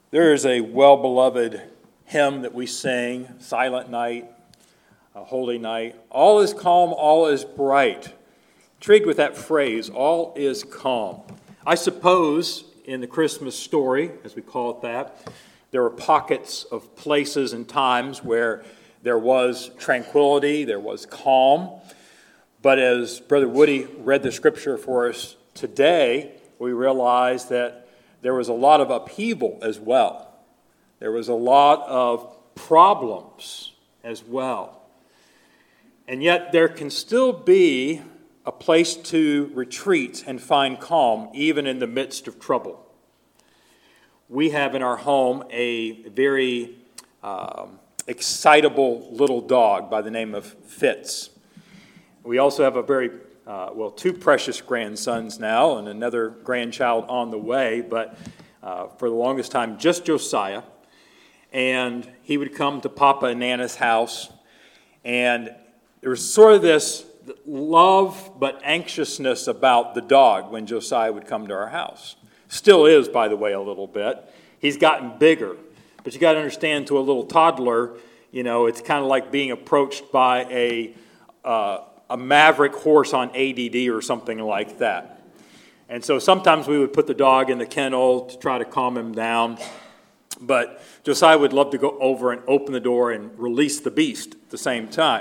There is a well-beloved hymn that we sing, Silent Night, Holy Night. All is calm, all is bright. Intrigued with that phrase, all is calm. I suppose in the Christmas story, as we call it that, there were pockets of places and times where there was tranquility, there was calm. But as Brother Woody read the scripture for us today, we realize that there was a lot of upheaval as well. There was a lot of problems as well. And yet there can still be a place to retreat and find calm even in the midst of trouble. We have in our home a very excitable little dog by the name of Fitz. We also have two precious grandsons now and another grandchild on the way, but for the longest time, just Josiah. And he would come to Papa and Nana's house, and there was sort of this love but anxiousness about the dog when Josiah would come to our house. Still is, by the way, a little bit. He's gotten bigger. But you got to understand, to a little toddler, it's kind of like being approached by a maverick horse on ADD or something like that. And so sometimes we would put the dog in the kennel to try to calm him down. But Josiah would love to go over and open the door and release the beast at the same time.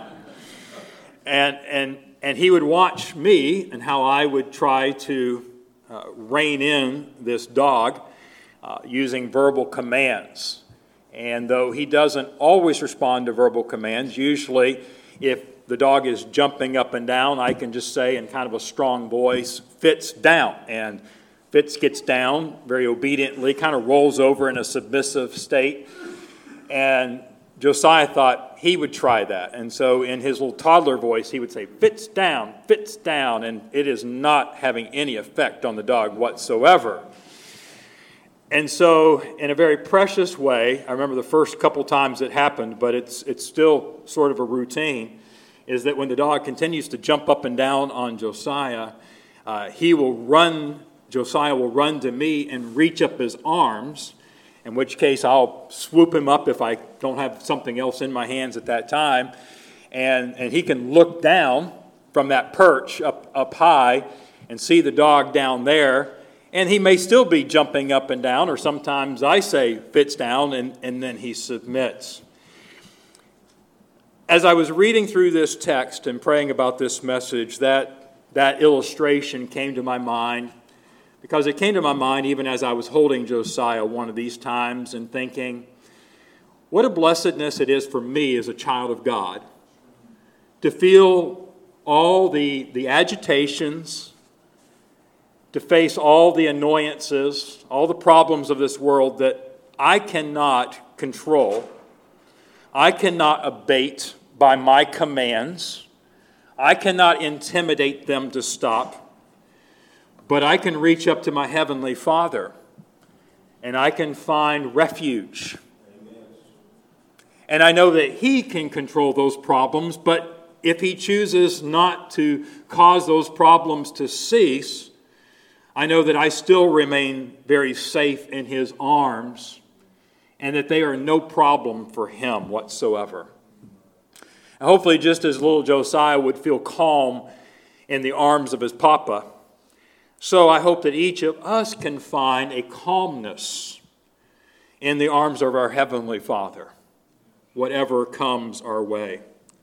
And he would watch me and how I would try to rein in this dog using verbal commands. And though he doesn't always respond to verbal commands, usually if the dog is jumping up and down, I can just say in kind of a strong voice, Fitz, down. And Fitz gets down very obediently, kind of rolls over in a submissive state. And Josiah thought he would try that. And so in his little toddler voice, he would say, Fitz, down, Fitz, down. And it is not having any effect on the dog whatsoever. And so, in a very precious way, I remember the first couple times it happened, but it's still sort of a routine, is that when the dog continues to jump up and down on Josiah, Josiah will run to me and reach up his arms, in which case I'll swoop him up if I don't have something else in my hands at that time, and he can look down from that perch up high and see the dog down there. And he may still be jumping up and down, or sometimes I say, Fitz, down, and then he submits. As I was reading through this text and praying about this message, that illustration came to my mind, because it came to my mind even as I was holding Josiah one of these times and thinking, what a blessedness it is for me as a child of God to feel all the agitations, to face all the annoyances, all the problems of this world that I cannot control, I cannot abate by my commands, I cannot intimidate them to stop, but I can reach up to my Heavenly Father and I can find refuge. Amen. And I know that He can control those problems, but if He chooses not to cause those problems to cease, I know that I still remain very safe in His arms and that they are no problem for Him whatsoever. And hopefully, just as little Josiah would feel calm in the arms of his papa, so I hope that each of us can find a calmness in the arms of our Heavenly Father, whatever comes our way.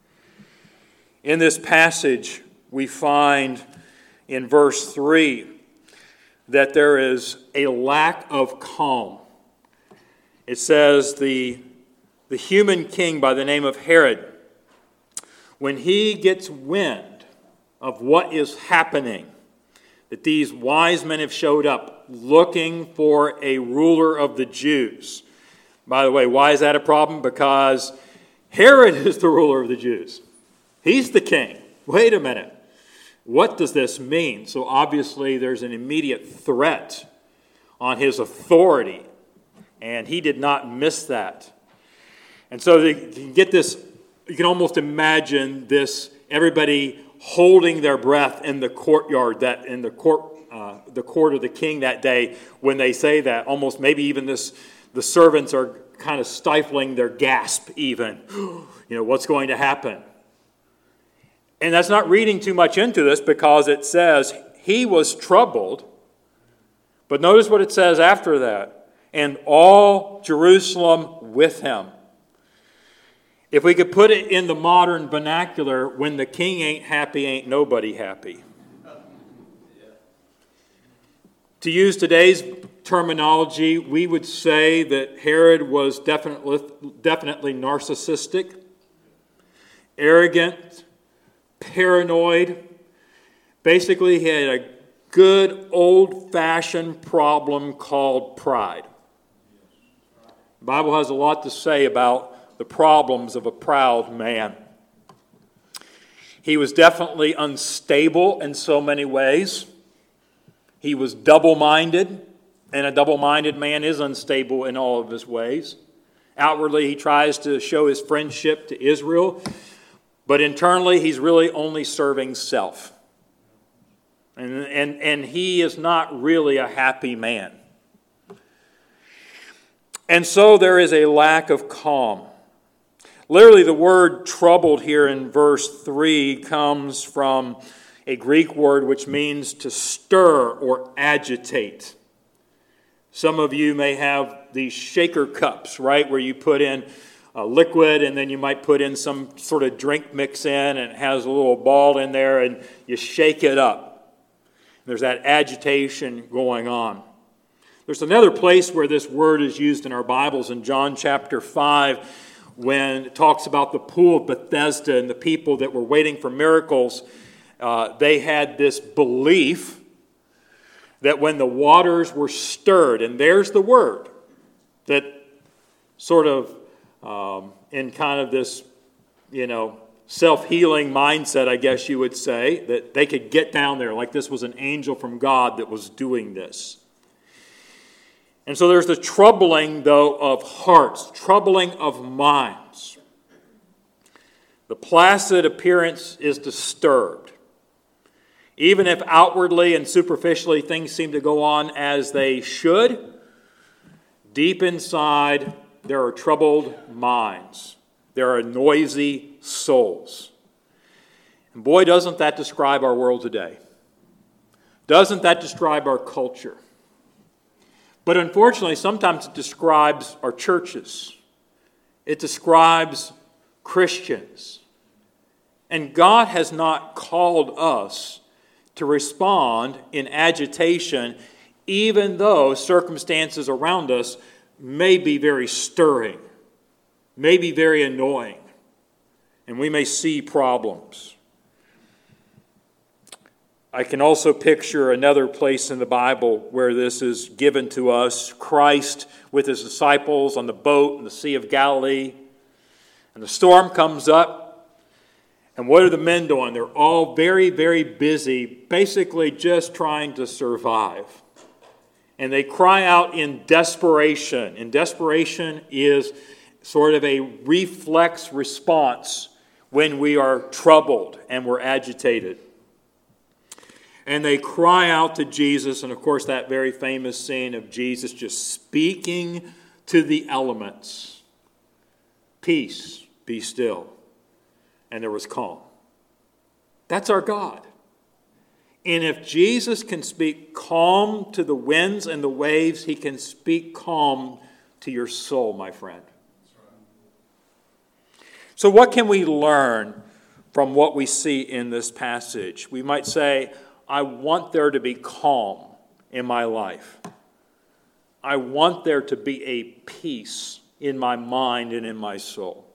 In this passage, we find in verse 3 that there is a lack of calm. It says the human king by the name of Herod, when he gets wind of what is happening, that these wise men have showed up looking for a ruler of the Jews. By the way, why is that a problem? Because Herod is the ruler of the Jews. He's the king. Wait a minute. What does this mean? So obviously there's an immediate threat on his authority, and he did not miss that. And so you can get this, you can almost imagine this, everybody holding their breath in the courtyard, that in the court of the king that day when they say that, almost maybe even this the servants are kind of stifling their gasp even. What's going to happen? And that's not reading too much into this, because it says he was troubled. But notice what it says after that. And all Jerusalem with him. If we could put it in the modern vernacular, when the king ain't happy, ain't nobody happy. To use today's terminology, we would say that Herod was definitely narcissistic, arrogant, paranoid. Basically, he had a good old-fashioned problem called pride. The Bible has a lot to say about the problems of a proud man. He was definitely unstable in so many ways. He was double-minded, and a double-minded man is unstable in all of his ways. Outwardly, he tries to show his friendship to Israel, but internally, he's really only serving self. And he is not really a happy man. And so there is a lack of calm. Literally, the word troubled here in verse 3 comes from a Greek word which means to stir or agitate. Some of you may have these shaker cups, right, where you put in a liquid and then you might put in some sort of drink mix in, and it has a little ball in there, and you shake it up. There's that agitation going on. There's another place where this word is used in our Bibles in John chapter 5, when it talks about the pool of Bethesda and the people that were waiting for miracles. They had this belief that when the waters were stirred, and there's the word, that sort of in kind of this, self-healing mindset, I guess you would say, that they could get down there like this was an angel from God that was doing this. And so there's the troubling, though, of hearts, troubling of minds. The placid appearance is disturbed. Even if outwardly and superficially things seem to go on as they should, deep inside there are troubled minds. There are noisy souls. And boy, doesn't that describe our world today. Doesn't that describe our culture? But unfortunately, sometimes it describes our churches. It describes Christians. And God has not called us to respond in agitation, even though circumstances around us may be very stirring, may be very annoying, and we may see problems. I can also picture another place in the Bible where this is given to us. Christ with his disciples on the boat in the Sea of Galilee. And the storm comes up. And what are the men doing? They're all very, very busy, basically just trying to survive. And they cry out in desperation. And desperation is sort of a reflex response when we are troubled and we're agitated. And they cry out to Jesus, and of course that very famous scene of Jesus just speaking to the elements. Peace, be still. And there was calm. That's our God. And if Jesus can speak calm to the winds and the waves, he can speak calm to your soul, my friend. So what can we learn from what we see in this passage? We might say, I want there to be calm in my life. I want there to be a peace in my mind and in my soul.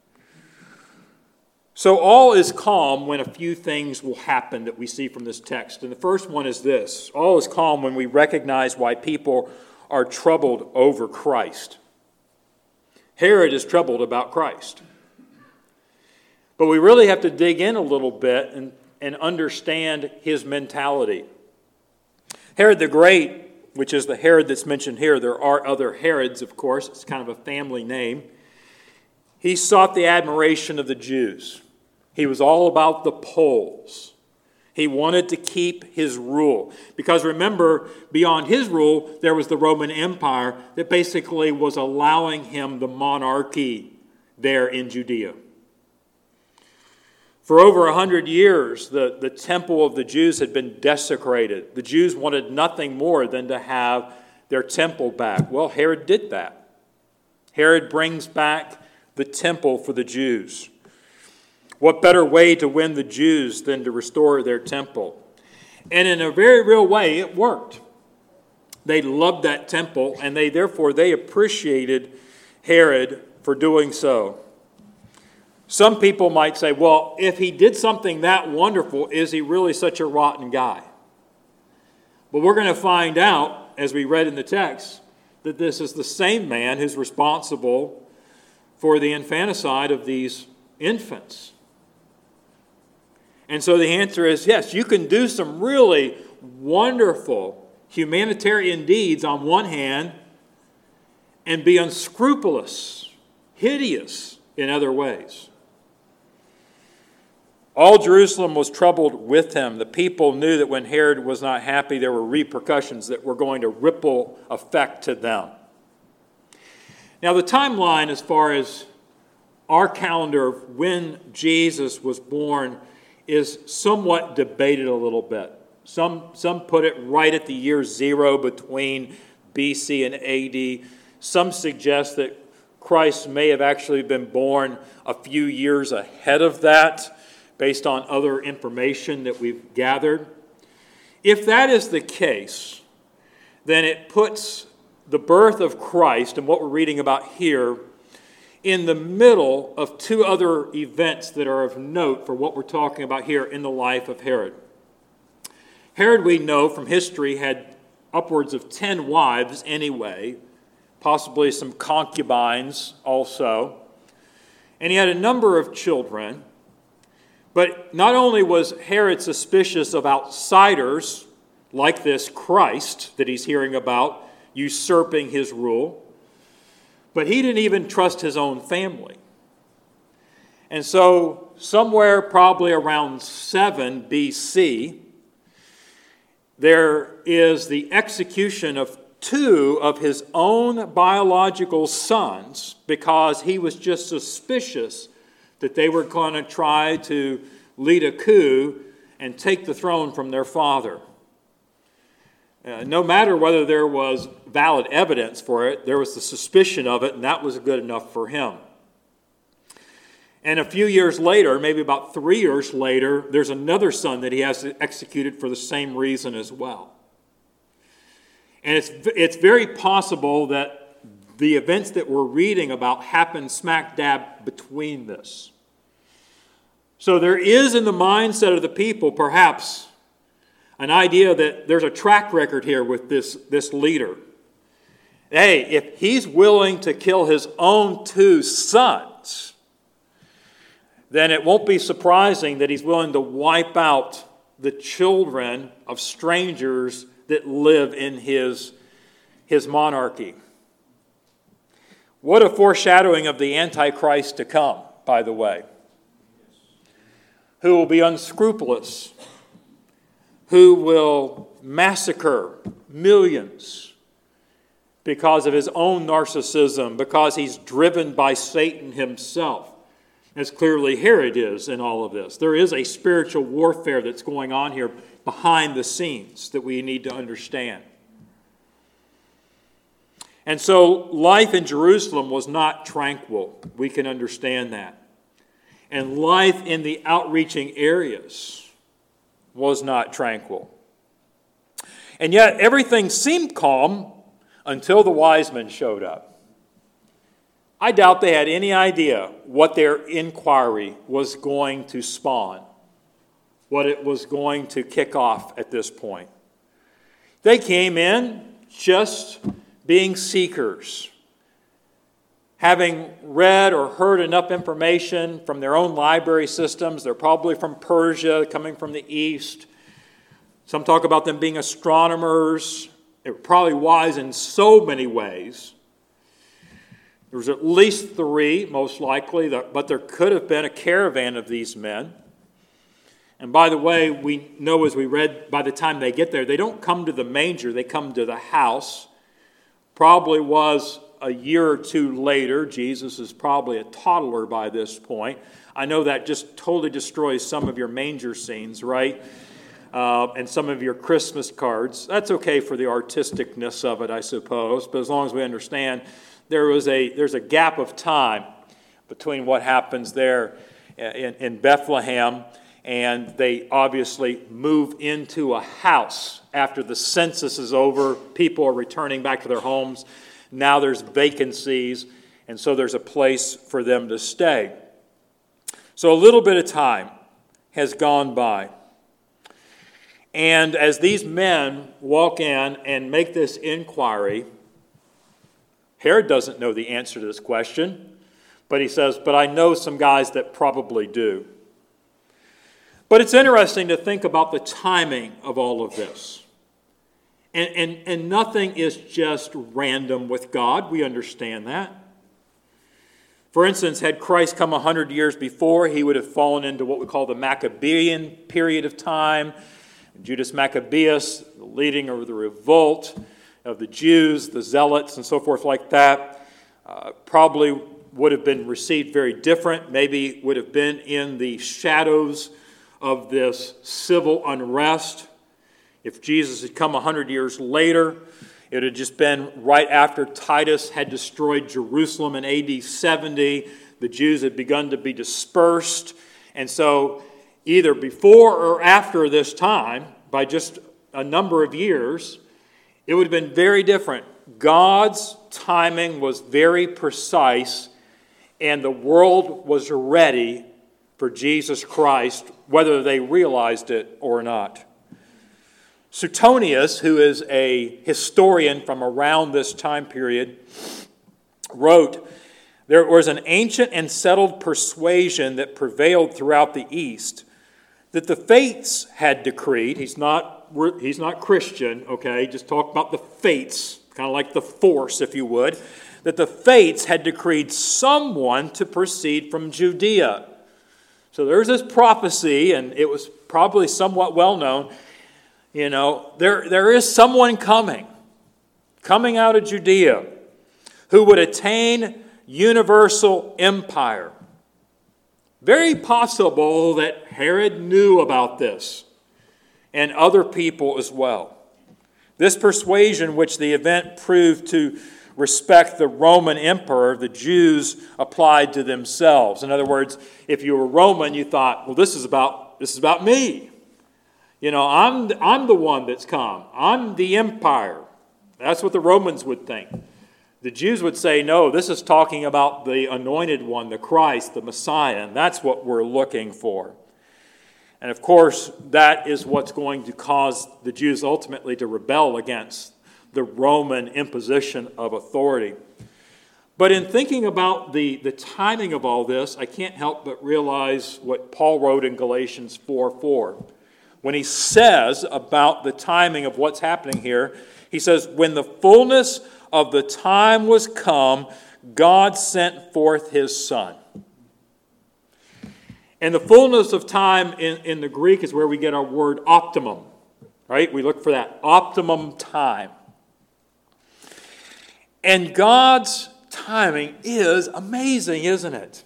So all is calm when a few things will happen that we see from this text. And the first one is this. All is calm when we recognize why people are troubled over Christ. Herod is troubled about Christ. But we really have to dig in a little bit and understand his mentality. Herod the Great, which is the Herod that's mentioned here, there are other Herods, of course, it's kind of a family name. He sought the admiration of the Jews. He was all about the polls. He wanted to keep his rule. Because remember, beyond his rule, there was the Roman Empire that basically was allowing him the monarchy there in Judea. For over 100 years, the temple of the Jews had been desecrated. The Jews wanted nothing more than to have their temple back. Well, Herod did that. Herod brings back the temple for the Jews. What better way to win the Jews than to restore their temple? And in a very real way, it worked. They loved that temple, and therefore they appreciated Herod for doing so. Some people might say, well, if he did something that wonderful, is he really such a rotten guy? But we're going to find out, as we read in the text, that this is the same man who's responsible for the infanticide of these infants. And so the answer is yes, you can do some really wonderful humanitarian deeds on one hand and be unscrupulous, hideous in other ways. All Jerusalem was troubled with him. The people knew that when Herod was not happy, there were repercussions that were going to ripple effect to them. Now, the timeline as far as our calendar of when Jesus was born is somewhat debated a little bit. Some put it right at the year 0 between BC and AD. Some suggest that Christ may have actually been born a few years ahead of that, based on other information that we've gathered. If that is the case, then it puts the birth of Christ and what we're reading about here in the middle of two other events that are of note for what we're talking about here in the life of Herod. Herod, we know from history, had upwards of 10 wives anyway, possibly some concubines also. And he had a number of children. But not only was Herod suspicious of outsiders like this Christ that he's hearing about usurping his rule, but he didn't even trust his own family. And so somewhere probably around 7 BC, there is the execution of 2 of his own biological sons because he was just suspicious that they were going to try to lead a coup and take the throne from their father. No matter whether there was valid evidence for it, there was the suspicion of it, and that was good enough for him. And a few years later, maybe about 3 years later, there's another son that he has executed for the same reason as well. And it's very possible that the events that we're reading about happened smack dab between this. So there is in the mindset of the people perhaps an idea that there's a track record here with this leader. Hey, if he's willing to kill his own 2 sons, then it won't be surprising that he's willing to wipe out the children of strangers that live in his monarchy. What a foreshadowing of the Antichrist to come, by the way, who will be unscrupulous, who will massacre millions because of his own narcissism, because he's driven by Satan himself, as clearly Herod is in all of this. There is a spiritual warfare that's going on here behind the scenes that we need to understand. And so life in Jerusalem was not tranquil. We can understand that. And life in the outreaching areas was not tranquil. And yet everything seemed calm until the wise men showed up. I doubt they had any idea what their inquiry was going to spawn, what it was going to kick off at this point. They came in just being seekers, having read or heard enough information from their own library systems. They're probably from Persia, coming from the east. Some talk about them being astronomers. They were probably wise in so many ways. There was at least 3, most likely, but there could have been a caravan of these men. And by the way, we know as we read, by the time they get there, they don't come to the manger, they come to the house. Probably was a year or two later. Jesus is probably a toddler by this point. I know that just totally destroys some of your manger scenes, right? And some of your Christmas cards. That's okay for the artisticness of it, I suppose. But as long as we understand, there's a gap of time between what happens there in Bethlehem, and they obviously move into a house after the census is over. People are returning back to their homes. Now there's vacancies, and so there's a place for them to stay. So a little bit of time has gone by. And as these men walk in and make this inquiry, Herod doesn't know the answer to this question, but he says, but I know some guys that probably do. But it's interesting to think about the timing of all of this. And nothing is just random with God. We understand that. For instance, had Christ come 100 years before, he would have fallen into what we call the Maccabean period of time. Judas Maccabeus, the leading of the revolt of the Jews, the Zealots, and so forth like that, probably would have been received very different. Maybe would have been in the shadows of this civil unrest. If Jesus had come 100 years later, it had just been right after Titus had destroyed Jerusalem in AD 70. The Jews had begun to be dispersed. And so either before or after this time, by just a number of years, it would have been very different. God's timing was very precise, and the world was ready for Jesus Christ, whether they realized it or not. Suetonius, who is a historian from around this time period, wrote, there was an ancient and settled persuasion that prevailed throughout the East that the fates had decreed. He's not Christian, okay? Just talk about the fates, kind of like the force, if you would. That the fates had decreed someone to proceed from Judea. So there's this prophecy, and it was probably somewhat well known. You know, there is someone coming out of Judea, who would attain universal empire. Very possible that Herod knew about this, and other people as well. This persuasion, which the event proved to respect the Roman emperor, the Jews applied to themselves. In other words, if you were Roman, you thought, well, this is about me. You know, I'm the one that's come. I'm the empire. That's what the Romans would think. The Jews would say, no, this is talking about the anointed one, the Christ, the Messiah, and that's what we're looking for. And of course, that is what's going to cause the Jews ultimately to rebel against the Roman imposition of authority. But in thinking about the timing of all this, I can't help but realize what Paul wrote in Galatians 4:4. When he says about the timing of what's happening here, he says, when the fullness of the time was come, God sent forth his Son. And the fullness of time in the Greek is where we get our word optimum, right? We look for that optimum time. And God's timing is amazing, isn't it?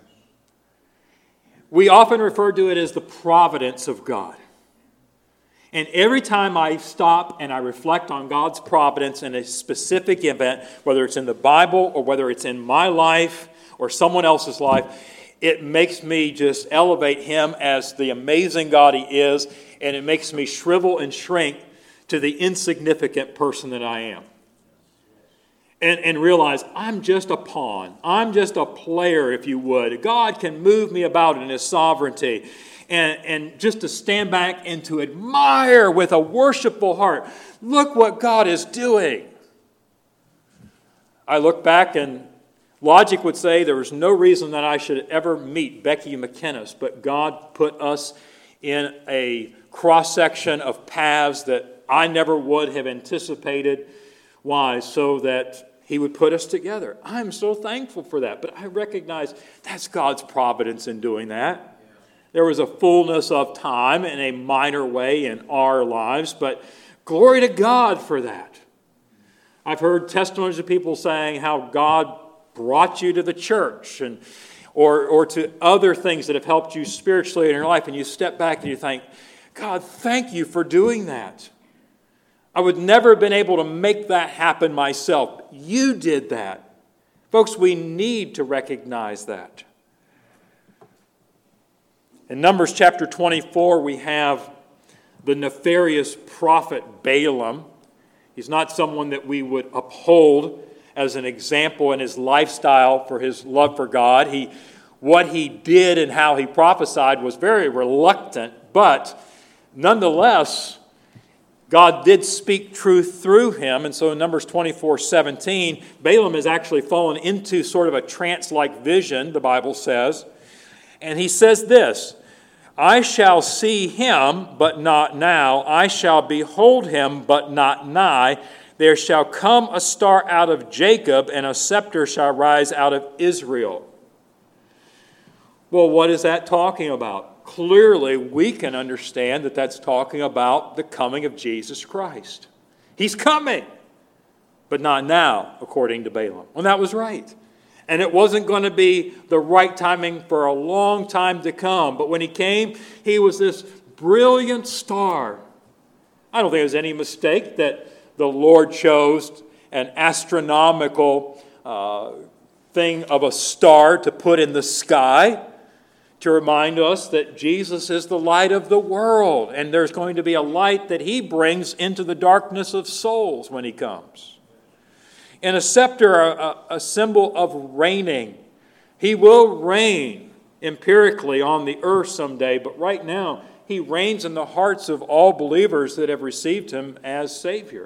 We often refer to it as the providence of God. And every time I stop and I reflect on God's providence in a specific event, whether it's in the Bible or whether it's in my life or someone else's life, it makes me just elevate him as the amazing God he is, and it makes me shrivel and shrink to the insignificant person that I am. And realize I'm just a pawn. I'm just a player, if you would. God can move me about in his sovereignty. And just to stand back and to admire with a worshipful heart, look what God is doing. I look back and logic would say there was no reason that I should ever meet Becky McInnes, but God put us in a cross-section of paths that I never would have anticipated. Why? So that he would put us together. I'm so thankful for that, but I recognize that's God's providence in doing that. There was a fullness of time in a minor way in our lives, but glory to God for that. I've heard testimonies of people saying how God brought you to the church or to other things that have helped you spiritually in your life, and you step back and you think, God, thank you for doing that. I would never have been able to make that happen myself. You did that. Folks, we need to recognize that. In Numbers chapter 24, we have the nefarious prophet Balaam. He's not someone that we would uphold as an example in his lifestyle for his love for God. What he did and how he prophesied was very reluctant, but nonetheless, God did speak truth through him. And so in Numbers 24:17, Balaam has actually fallen into sort of a trance-like vision, the Bible says. And he says this, I shall see him, but not now. I shall behold him, but not nigh. There shall come a star out of Jacob, and a scepter shall rise out of Israel. Well, what is that talking about? Clearly, we can understand that that's talking about the coming of Jesus Christ. He's coming, but not now, according to Balaam. Well, that was right. And it wasn't going to be the right timing for a long time to come. But when he came, he was this brilliant star. I don't think there's any mistake that the Lord chose an astronomical thing of a star to put in the sky to remind us that Jesus is the light of the world. And there's going to be a light that he brings into the darkness of souls when he comes. And a scepter, a symbol of reigning. He will reign empirically on the earth someday, but right now he reigns in the hearts of all believers that have received him as Savior.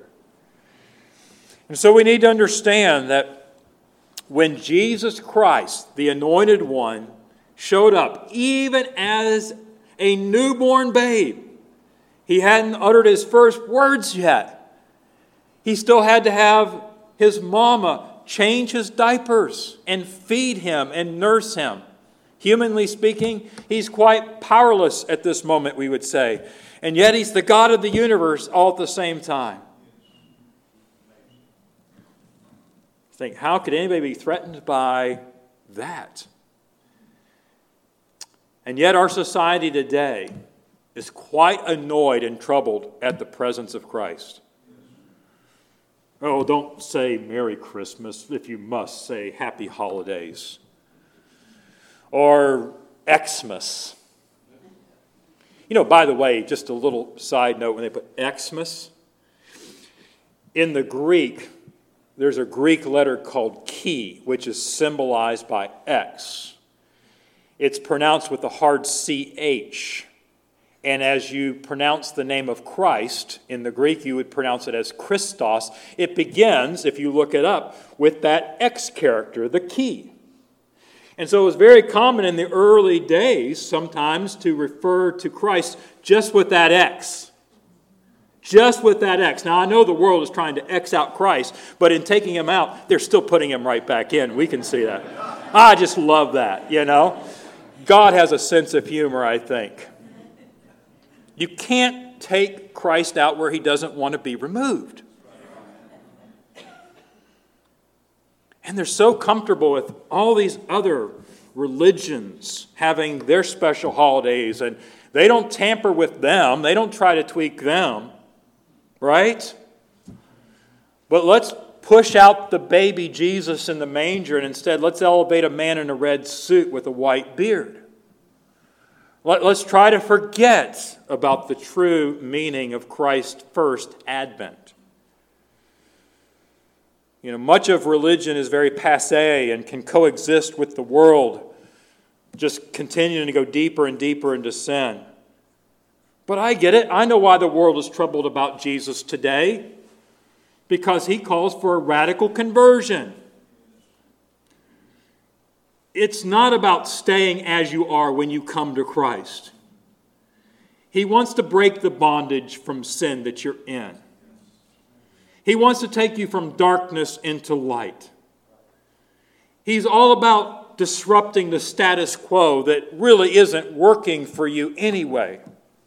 And so we need to understand that when Jesus Christ, the Anointed One, showed up, even as a newborn babe, he hadn't uttered his first words yet. He still had to have his mama change his diapers and feed him and nurse him. Humanly speaking, he's quite powerless at this moment, we would say. And yet he's the God of the universe all at the same time. Think, how could anybody be threatened by that? And yet our society today is quite annoyed and troubled at the presence of Christ. Oh, don't say Merry Christmas. If you must, say Happy Holidays. Or Xmas. You know, by the way, just a little side note, when they put Xmas, in the Greek, there's a Greek letter called chi, which is symbolized by X. It's pronounced with the hard CH. And as you pronounce the name of Christ, in the Greek you would pronounce it as Christos. It begins, if you look it up, with that X character, the chi. And so it was very common in the early days sometimes to refer to Christ just with that X. Just with that X. Now I know the world is trying to X out Christ, but in taking him out, they're still putting him right back in. We can see that. I just love that, you know. God has a sense of humor, I think. You can't take Christ out where he doesn't want to be removed. And they're so comfortable with all these other religions having their special holidays, and they don't tamper with them. They don't try to tweak them, right? But let's push out the baby Jesus in the manger, and instead let's elevate a man in a red suit with a white beard. Let's try to forget about the true meaning of Christ's first advent. You know, much of religion is very passé and can coexist with the world, just continuing to go deeper and deeper into sin. But I get it. I know why the world is troubled about Jesus today. Because he calls for a radical conversion. It's not about staying as you are when you come to Christ. He wants to break the bondage from sin that you're in. He wants to take you from darkness into light. He's all about about disrupting the status quo that really isn't working for you anyway.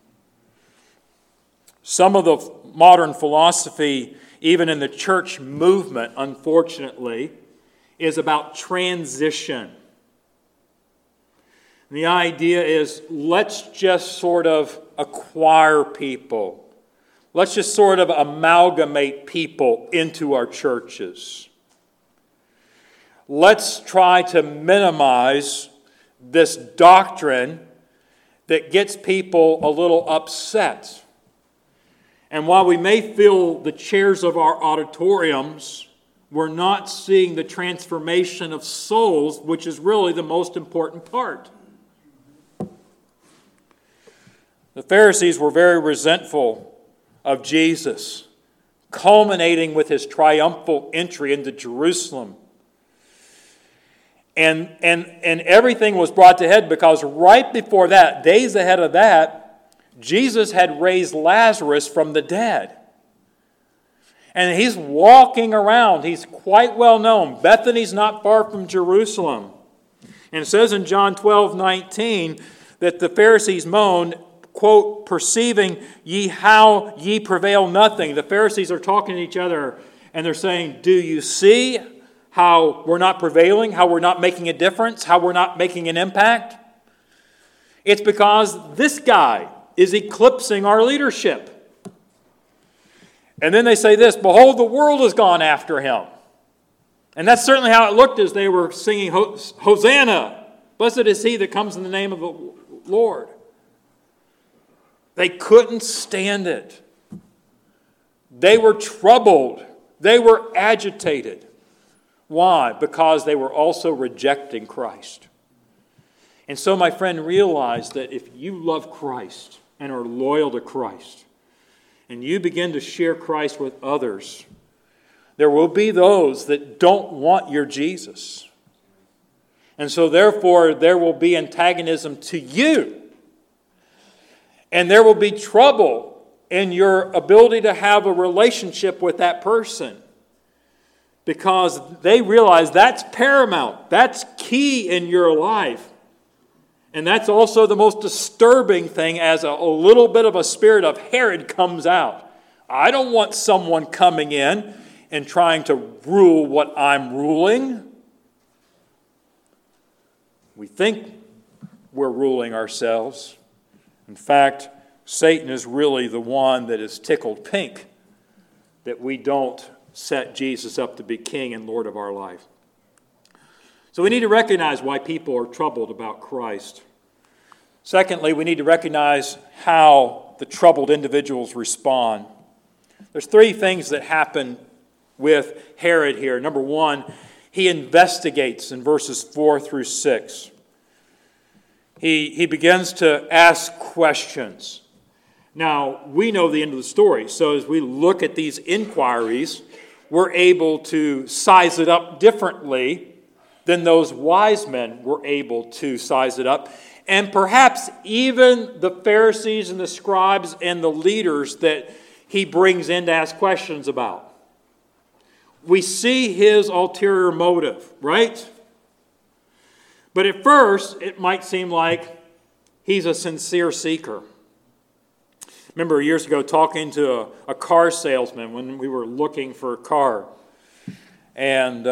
Some of the modern philosophy, even in the church movement, unfortunately, is about transition. And the idea is, let's just sort of acquire people. Let's just sort of amalgamate people into our churches. Let's try to minimize this doctrine that gets people a little upset. And while we may fill the chairs of our auditoriums, we're not seeing the transformation of souls, which is really the most important part. The Pharisees were very resentful of Jesus, culminating with his triumphal entry into Jerusalem. And everything was brought to head because right before that, days ahead of that, Jesus had raised Lazarus from the dead. And he's walking around. He's quite well known. Bethany's not far from Jerusalem. And it says in John 12:19 that the Pharisees moaned, quote, perceiving ye how ye prevail nothing. The Pharisees are talking to each other and they're saying, do you see how we're not prevailing, how we're not making a difference, how we're not making an impact? It's because this guy is eclipsing our leadership. And then they say this, behold, the world has gone after him. And that's certainly how it looked as they were singing, Hosanna, blessed is he that comes in the name of the Lord. They couldn't stand it. They were troubled. They were agitated. Why? Because they were also rejecting Christ. And so, my friend, realize that if you love Christ and are loyal to Christ, and you begin to share Christ with others, there will be those that don't want your Jesus. And so, therefore, there will be antagonism to you. And there will be trouble in your ability to have a relationship with that person. Because they realize that's paramount. That's key in your life. And that's also the most disturbing thing as a little bit of a spirit of Herod comes out. I don't want someone coming in and trying to rule what I'm ruling. We think we're ruling ourselves. In fact, Satan is really the one that is tickled pink that we don't set Jesus up to be king and Lord of our life. So we need to recognize why people are troubled about Christ. Secondly, we need to recognize how the troubled individuals respond. There's three things that happen with Herod here. Number one, he investigates in verses 4 through 6. He begins to ask questions. Now, we know the end of the story, so as we look at these inquiries, we're able to size it up differently than those wise men were able to size it up. And perhaps even the Pharisees and the scribes and the leaders that he brings in to ask questions about. We see his ulterior motive, right? But at first, it might seem like he's a sincere seeker. Remember years ago talking to a car salesman when we were looking for a car. And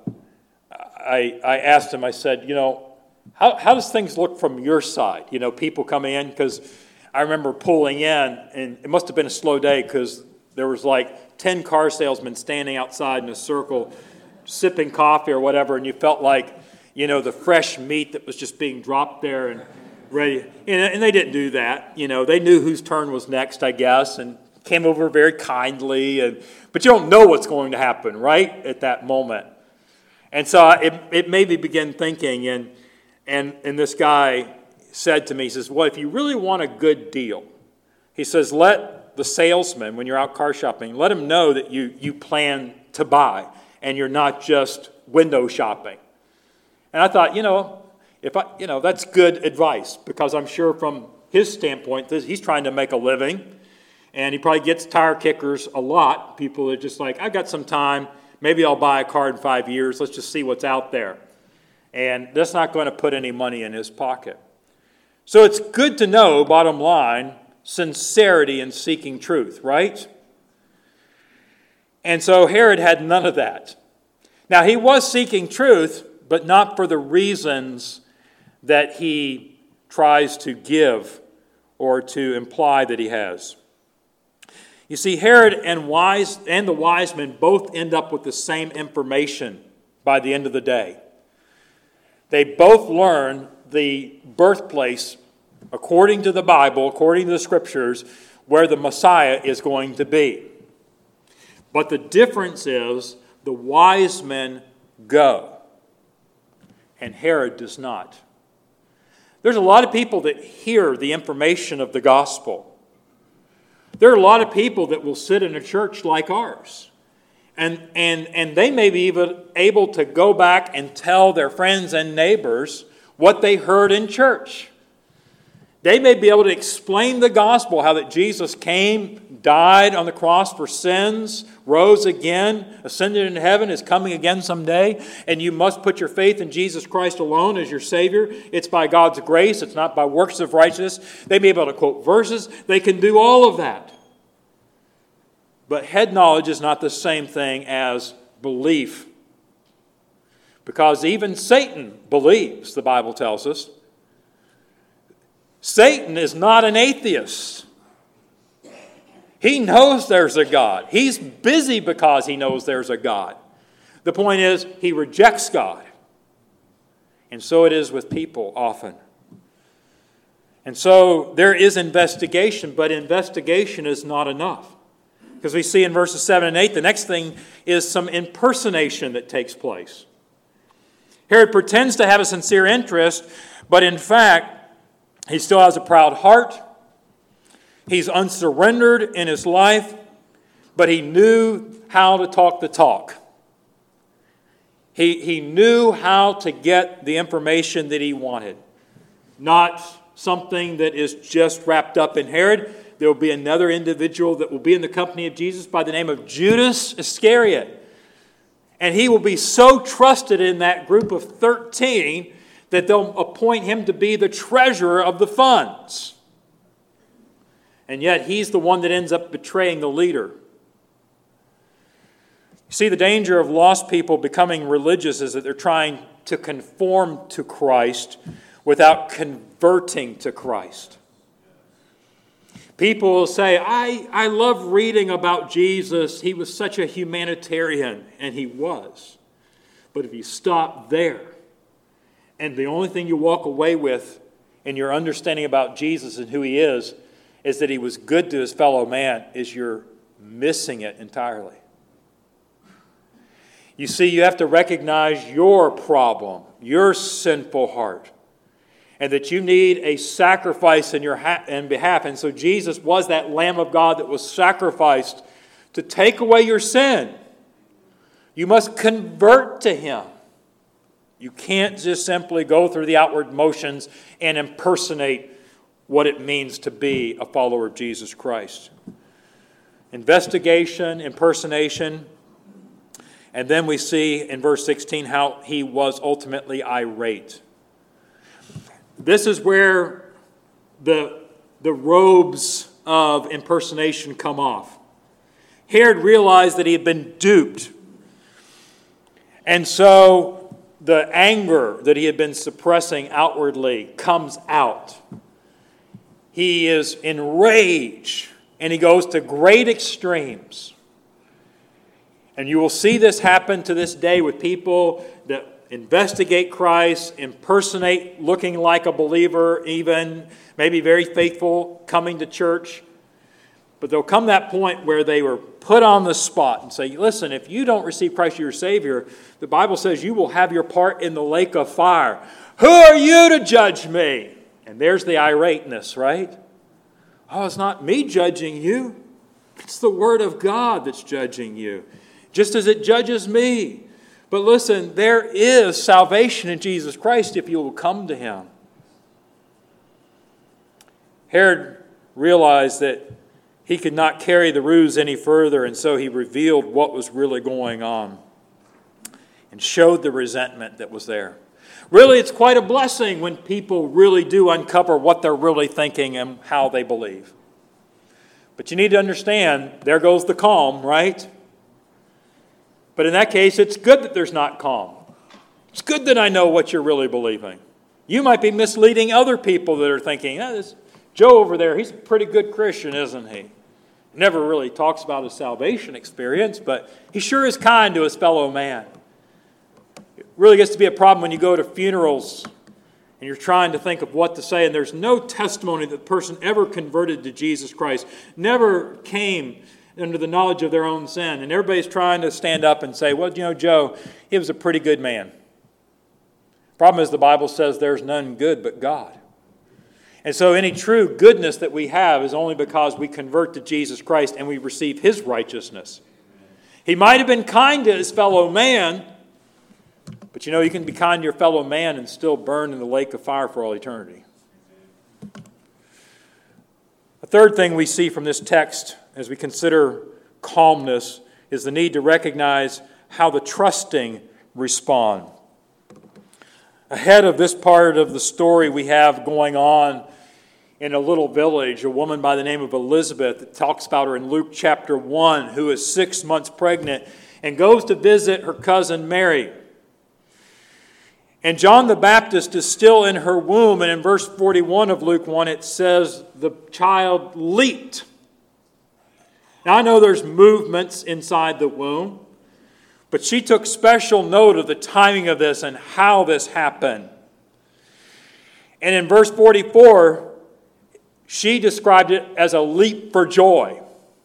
I asked him, I said, how does things look from your side? People coming in, because I remember pulling in, and it must have been a slow day because there was like 10 car salesmen standing outside in a circle, sipping coffee or whatever, and you felt like, the fresh meat that was just being dropped there and ready. And they didn't do that. They knew whose turn was next, I guess, and came over very kindly. But you don't know what's going to happen, right, at that moment. And so it made me begin thinking, and this guy said to me, he says, well, if you really want a good deal, he says, let the salesman, when you're out car shopping, let him know that you plan to buy and you're not just window shopping. And I thought, that's good advice, because I'm sure from his standpoint, he's trying to make a living, and he probably gets tire kickers a lot. People are just like, I've got some time, maybe I'll buy a car in 5 years, let's just see what's out there. And that's not going to put any money in his pocket. So it's good to know, bottom line, sincerity in seeking truth, right? And so Herod had none of that. Now, he was seeking truth, but not for the reasons that he tries to give or to imply that he has. You see, Herod and the wise men both end up with the same information by the end of the day. They both learn the birthplace, according to the Bible, according to the Scriptures, where the Messiah is going to be. But the difference is the wise men go, and Herod does not. There's a lot of people that hear the information of the gospel. There are a lot of people that will sit in a church like ours. And they may be even able to go back and tell their friends and neighbors what they heard in church. They may be able to explain the gospel, how that Jesus came, died on the cross for sins, rose again, ascended into heaven, is coming again someday, and you must put your faith in Jesus Christ alone as your Savior. It's by God's grace. It's not by works of righteousness. They may be able to quote verses. They can do all of that. But head knowledge is not the same thing as belief. Because even Satan believes, the Bible tells us. Satan is not an atheist. He knows there's a God. He's busy because he knows there's a God. The point is, he rejects God. And so it is with people often. And so there is investigation, but investigation is not enough. Because we see in verses 7 and 8, the next thing is some impersonation that takes place. Herod pretends to have a sincere interest, but in fact, he still has a proud heart. He's unsurrendered in his life, but he knew how to talk the talk. He knew how to get the information that he wanted. Not something that is just wrapped up in Herod. There will be another individual that will be in the company of Jesus by the name of Judas Iscariot. And he will be so trusted in that group of 13 that they'll appoint him to be the treasurer of the funds. And yet he's the one that ends up betraying the leader. You see, the danger of lost people becoming religious is that they're trying to conform to Christ without converting to Christ. People will say, I love reading about Jesus. He was such a humanitarian, and he was. But if you stop there, and the only thing you walk away with in your understanding about Jesus and who he is that he was good to his fellow man, is you're missing it entirely. You see, you have to recognize your problem, your sinful heart, and that you need a sacrifice in your behalf. And so Jesus was that Lamb of God that was sacrificed to take away your sin. You must convert to him. You can't just simply go through the outward motions and impersonate what it means to be a follower of Jesus Christ. Investigation, impersonation, and then we see in verse 16 how he was ultimately irate. This is where the robes of impersonation come off. Herod realized that he had been duped. And so the anger that he had been suppressing outwardly comes out. He is enraged, and he goes to great extremes. And you will see this happen to this day with people that investigate Christ, impersonate looking like a believer, even maybe very faithful, coming to church. But there'll come that point where they were put on the spot and say, listen, if you don't receive Christ as your Savior, the Bible says you will have your part in the lake of fire. Who are you to judge me? And there's the irateness, right? Oh, it's not me judging you. It's the Word of God that's judging you, just as it judges me. But listen, there is salvation in Jesus Christ if you will come to him. Herod realized that he could not carry the ruse any further, and so he revealed what was really going on and showed the resentment that was there. Really, it's quite a blessing when people really do uncover what they're really thinking and how they believe. But you need to understand, there goes the calm, right? But in that case, it's good that there's not calm. It's good that I know what you're really believing. You might be misleading other people that are thinking, this Joe over there, he's a pretty good Christian, isn't he? Never really talks about his salvation experience, but he sure is kind to his fellow man. It really gets to be a problem when you go to funerals and you're trying to think of what to say, and there's no testimony that the person ever converted to Jesus Christ, never came under the knowledge of their own sin, and everybody's trying to stand up and say, well, Joe, he was a pretty good man. Problem is, the Bible says there's none good but God. And so any true goodness that we have is only because we convert to Jesus Christ and we receive His righteousness. He might have been kind to his fellow man, but you can be kind to your fellow man and still burn in the lake of fire for all eternity. A third thing we see from this text as we consider calmness is the need to recognize how the trusting respond. Ahead of this part of the story we have going on in a little village, a woman by the name of Elizabeth, that talks about her in Luke chapter 1, who is 6 months pregnant and goes to visit her cousin Mary. And John the Baptist is still in her womb, and in verse 41 of Luke 1 it says the child leaped. Now I know there's movements inside the womb, but she took special note of the timing of this and how this happened. And in verse 44, she described it as a leap for joy.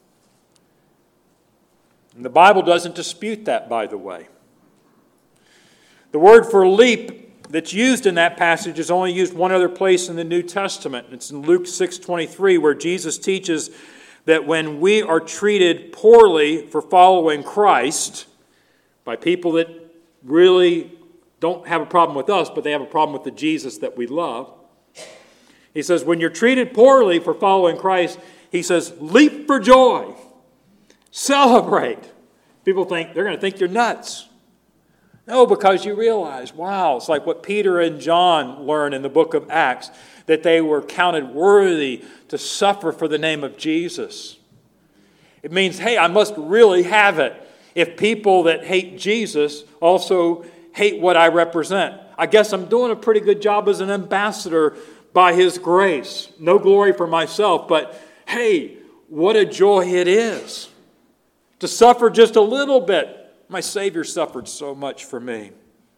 And the Bible doesn't dispute that, by the way. The word for leap that's used in that passage is only used one other place in the New Testament. It's in Luke 6:23, where Jesus teaches that when we are treated poorly for following Christ by people that really don't have a problem with us, but they have a problem with the Jesus that we love, he says, when you're treated poorly for following Christ, he says, leap for joy. Celebrate. People think, they're going to think you're nuts. No, because you realize, wow, it's like what Peter and John learned in the book of Acts, that they were counted worthy to suffer for the name of Jesus. It means, hey, I must really have it if people that hate Jesus also hate what I represent. I guess I'm doing a pretty good job as an ambassador by His grace. No glory for myself, but hey, what a joy it is to suffer just a little bit. My Savior suffered so much for me.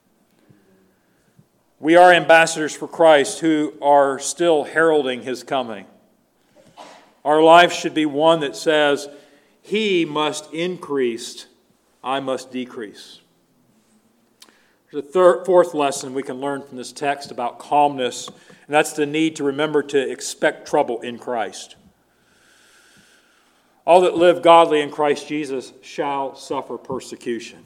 We are ambassadors for Christ who are still heralding His coming. Our life should be one that says, He must increase, I must decrease. There's a fourth lesson we can learn from this text about calmness, and that's the need to remember to expect trouble in Christ. All that live godly in Christ Jesus shall suffer persecution.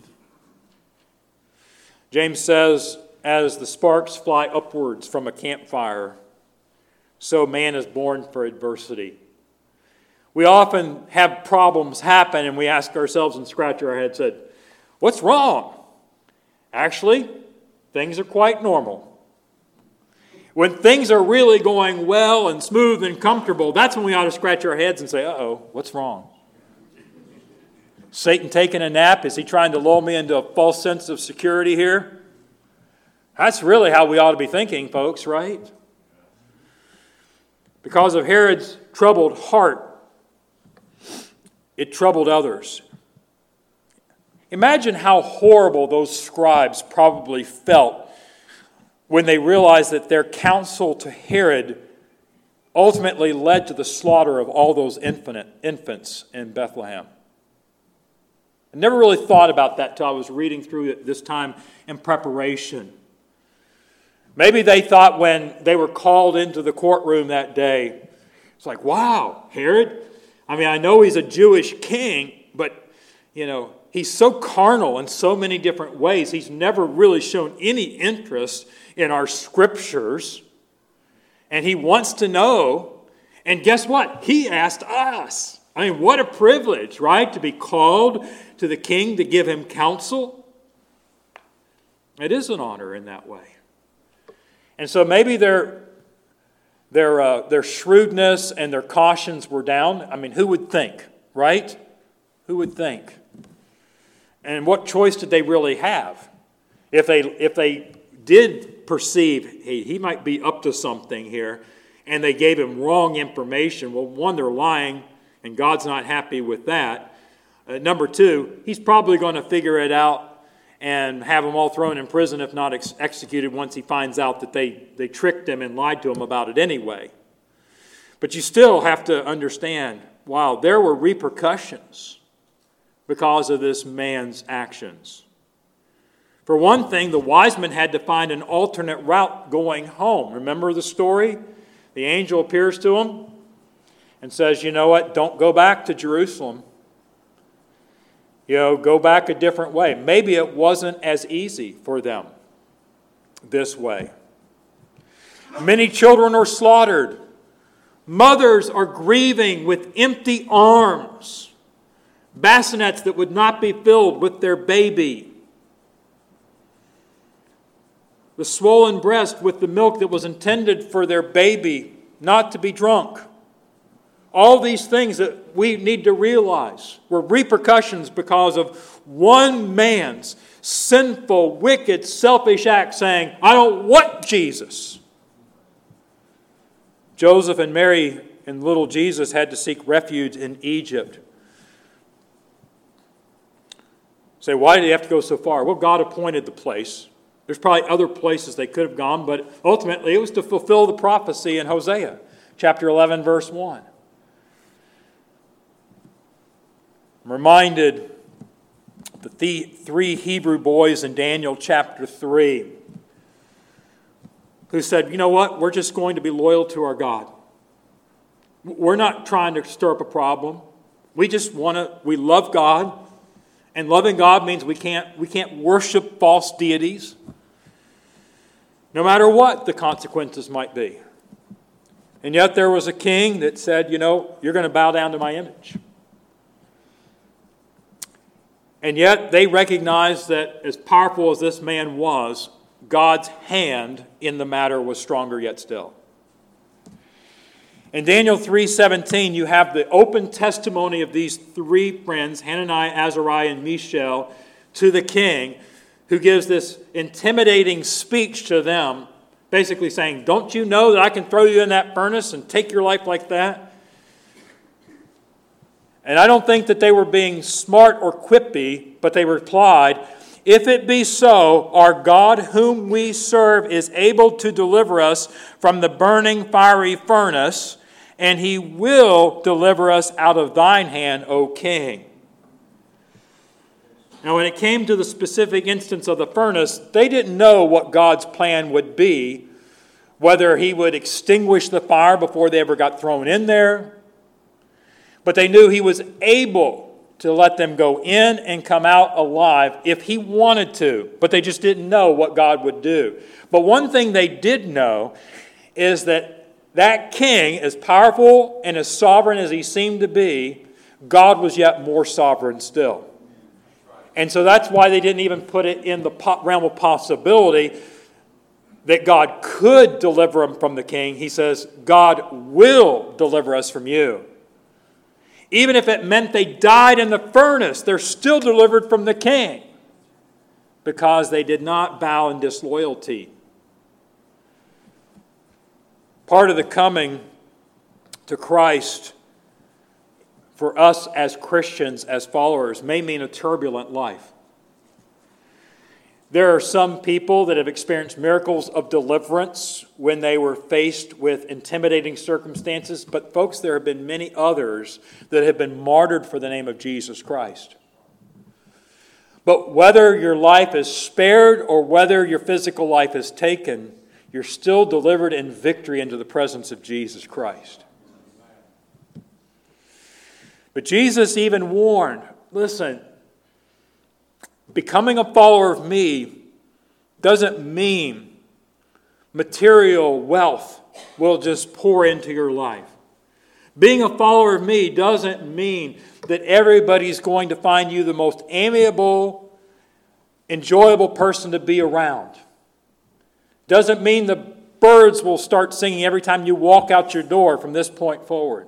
James says, as the sparks fly upwards from a campfire, so man is born for adversity. We often have problems happen and we ask ourselves and scratch our heads and say, what's wrong? Actually, things are quite normal. When things are really going well and smooth and comfortable, that's when we ought to scratch our heads and say, uh-oh, what's wrong? Satan taking a nap? Is he trying to lull me into a false sense of security here? That's really how we ought to be thinking, folks, right? Because of Herod's troubled heart, it troubled others. Imagine how horrible those scribes probably felt when they realized that their counsel to Herod ultimately led to the slaughter of all those infants in Bethlehem. I never really thought about that until I was reading through it this time in preparation. Maybe they thought when they were called into the courtroom that day, it's like, wow, Herod, I know he's a Jewish king, but, he's so carnal in so many different ways. He's never really shown any interest in our scriptures. And he wants to know. And guess what? He asked us. What a privilege, right? To be called to the king to give him counsel. It is an honor in that way. And so maybe their shrewdness and their cautions were down. I mean, who would think, right? Who would think? And what choice did they really have? If they did perceive, hey, he might be up to something here, and they gave him wrong information, well, one, they're lying, and God's not happy with that. Number two, he's probably going to figure it out and have them all thrown in prison, if not executed, once he finds out that they tricked him and lied to him about it anyway. But you still have to understand, wow, there were repercussions because of this man's actions. For one thing, the wise men had to find an alternate route going home. Remember the story? The angel appears to them and says, you know what, don't go back to Jerusalem. Go back a different way. Maybe it wasn't as easy for them this way. Many children are slaughtered. Mothers are grieving with empty arms. Bassinets that would not be filled with their baby. The swollen breast with the milk that was intended for their baby not to be drunk. All these things that we need to realize were repercussions because of one man's sinful, wicked, selfish act saying, I don't want Jesus. Joseph and Mary and little Jesus had to seek refuge in Egypt. Say, why did they have to go so far? Well, God appointed the place. There's probably other places they could have gone, but ultimately it was to fulfill the prophecy in Hosea, chapter 11, verse 1. I'm reminded of the three Hebrew boys in Daniel chapter 3 who said, you know what, we're just going to be loyal to our God. We're not trying to stir up a problem. We love God. And loving God means we can't worship false deities, no matter what the consequences might be. And yet there was a king that said, you're going to bow down to my image. And yet they recognized that as powerful as this man was, God's hand in the matter was stronger yet still. In Daniel 3:17, you have the open testimony of these three friends, Hananiah, Azariah, and Mishael, to the king, who gives this intimidating speech to them, basically saying, don't you know that I can throw you in that furnace and take your life like that? And I don't think that they were being smart or quippy, but they replied, if it be so, our God whom we serve is able to deliver us from the burning fiery furnace, and he will deliver us out of thine hand, O king. Now, when it came to the specific instance of the furnace, they didn't know what God's plan would be, whether he would extinguish the fire before they ever got thrown in there. But they knew he was able to let them go in and come out alive if he wanted to. But they just didn't know what God would do. But one thing they did know is that king, as powerful and as sovereign as he seemed to be, God was yet more sovereign still. And so that's why they didn't even put it in the realm of possibility that God could deliver them from the king. He says, God will deliver us from you. Even if it meant they died in the furnace, they're still delivered from the king because they did not bow in disloyalty. Part of the coming to Christ for us as Christians, as followers, may mean a turbulent life. There are some people that have experienced miracles of deliverance when they were faced with intimidating circumstances. But folks, there have been many others that have been martyred for the name of Jesus Christ. But whether your life is spared or whether your physical life is taken, you're still delivered in victory into the presence of Jesus Christ. But Jesus even warned, listen, becoming a follower of me doesn't mean material wealth will just pour into your life. Being a follower of me doesn't mean that everybody's going to find you the most amiable, enjoyable person to be around. Doesn't mean the birds will start singing every time you walk out your door from this point forward.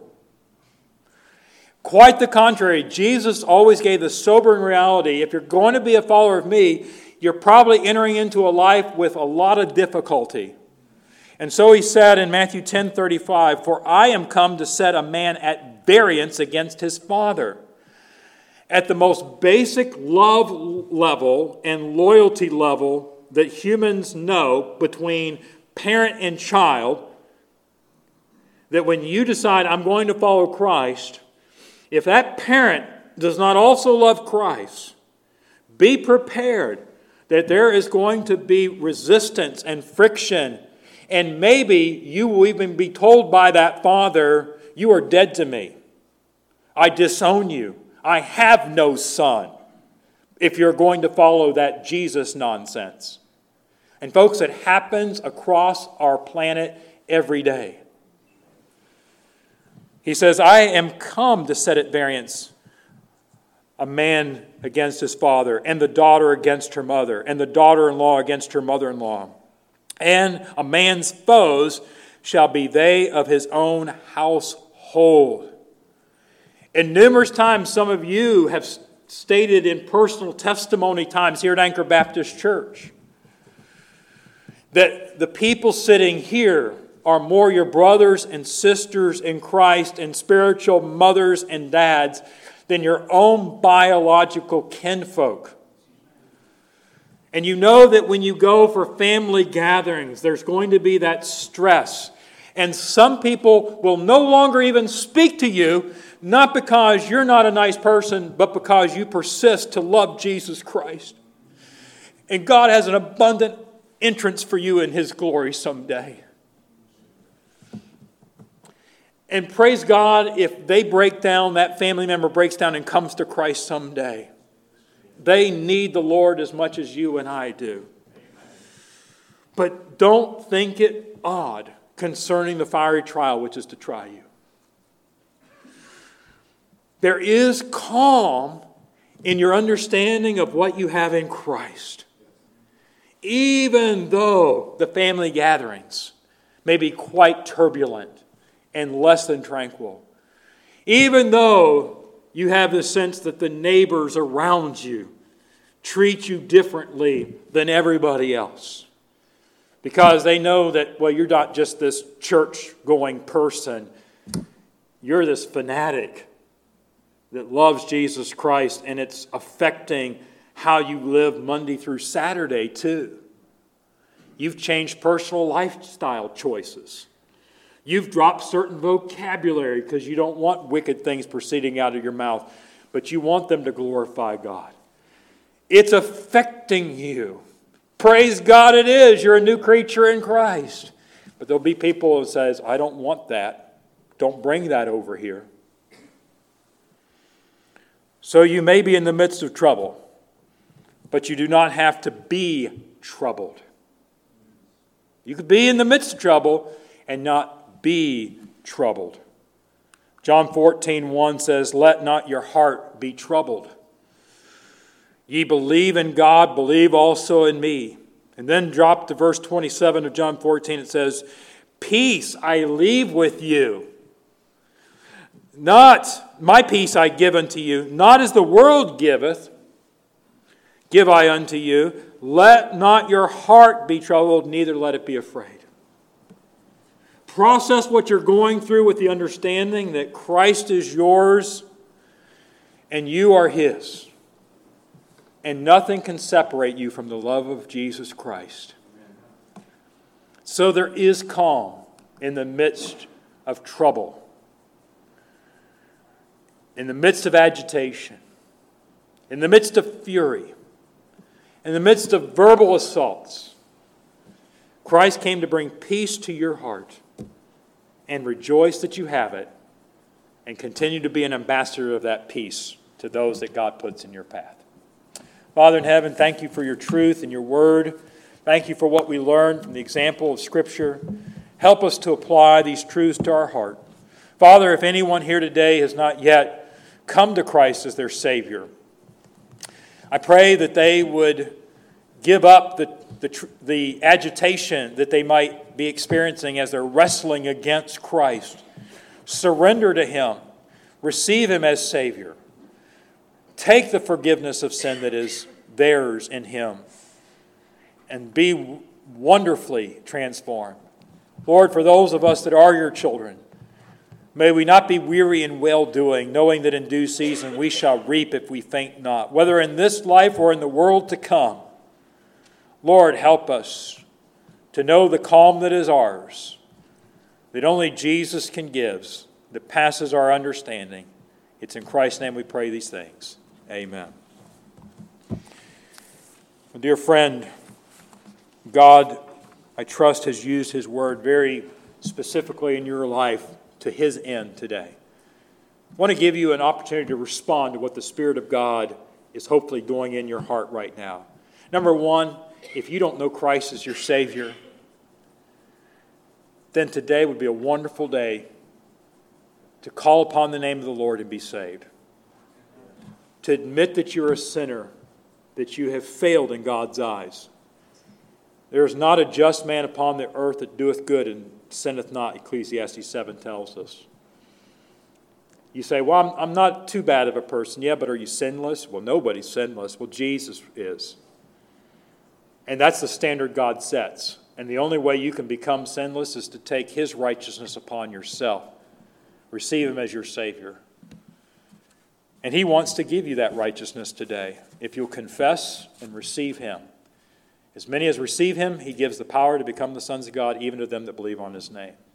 Quite the contrary, Jesus always gave the sobering reality, if you're going to be a follower of me, you're probably entering into a life with a lot of difficulty. And so he said in Matthew 10:35, "For I am come to set a man at variance against his father." At the most basic love level and loyalty level that humans know between parent and child, that when you decide, I'm going to follow Christ, if that parent does not also love Christ, be prepared that there is going to be resistance and friction, and maybe you will even be told by that father, you are dead to me. I disown you. I have no son, if you're going to follow that Jesus nonsense. And folks, it happens across our planet every day. He says, I am come to set at variance a man against his father, and the daughter against her mother, and the daughter-in-law against her mother-in-law. And a man's foes shall be they of his own household. And numerous times some of you have stated in personal testimony times here at Anchor Baptist Church that the people sitting here are more your brothers and sisters in Christ and spiritual mothers and dads than your own biological kinfolk. And you know that when you go for family gatherings, there's going to be that stress. And some people will no longer even speak to you, not because you're not a nice person, but because you persist to love Jesus Christ. And God has an abundant entrance for you in His glory someday. And praise God if they break down, that family member breaks down and comes to Christ someday. They need the Lord as much as you and I do. But don't think it odd concerning the fiery trial which is to try you. There is calm in your understanding of what you have in Christ. Even though the family gatherings may be quite turbulent and less than tranquil. Even though you have the sense that the neighbors around you treat you differently than everybody else. Because they know that, well, you're not just this church-going person. You're this fanatic that loves Jesus Christ, and it's affecting how you live Monday through Saturday too. You've changed personal lifestyle choices. You've dropped certain vocabulary because you don't want wicked things proceeding out of your mouth, but you want them to glorify God. It's affecting you. Praise God it is. You're a new creature in Christ. But there'll be people who says, I don't want that. Don't bring that over here. So you may be in the midst of trouble, but you do not have to be troubled. You could be in the midst of trouble and not be troubled. John 14:1 says, let not your heart be troubled. Ye believe in God, believe also in me. And then drop to verse 27 of John 14. It says, peace I leave with you. Not my peace I give unto you, not as the world giveth, give I unto you. Let not your heart be troubled, neither let it be afraid. Process what you're going through with the understanding that Christ is yours and you are His. And nothing can separate you from the love of Jesus Christ. So there is calm in the midst of trouble. In the midst of agitation, in the midst of fury, in the midst of verbal assaults, Christ came to bring peace to your heart and rejoice that you have it and continue to be an ambassador of that peace to those that God puts in your path. Father in heaven, thank you for your truth and your word. Thank you for what we learned from the example of Scripture. Help us to apply these truths to our heart. Father, if anyone here today has not yet come to Christ as their Savior, I pray that they would give up the the agitation that they might be experiencing as they're wrestling against Christ. Surrender to Him. Receive Him as Savior. Take the forgiveness of sin that is theirs in Him and be wonderfully transformed. Lord, for those of us that are your children, may we not be weary in well-doing, knowing that in due season we shall reap if we faint not, whether in this life or in the world to come. Lord, help us to know the calm that is ours, that only Jesus can give, that passes our understanding. It's in Christ's name we pray these things. Amen. My dear friend, God, I trust, has used His Word very specifically in your life to His end today. I want to give you an opportunity to respond to what the Spirit of God is hopefully doing in your heart right now. Number one, if you don't know Christ as your Savior, then today would be a wonderful day to call upon the name of the Lord and be saved. To admit that you're a sinner, that you have failed in God's eyes. There is not a just man upon the earth that doeth good and sinneth not, Ecclesiastes 7 tells us. You say, well, I'm not too bad of a person. Yeah, but are you sinless? Well, nobody's sinless. Well, Jesus is. And that's the standard God sets. And the only way you can become sinless is to take His righteousness upon yourself. Receive Him as your Savior. And He wants to give you that righteousness today if you'll confess and receive Him. As many as receive Him, He gives the power to become the sons of God, even to them that believe on His name.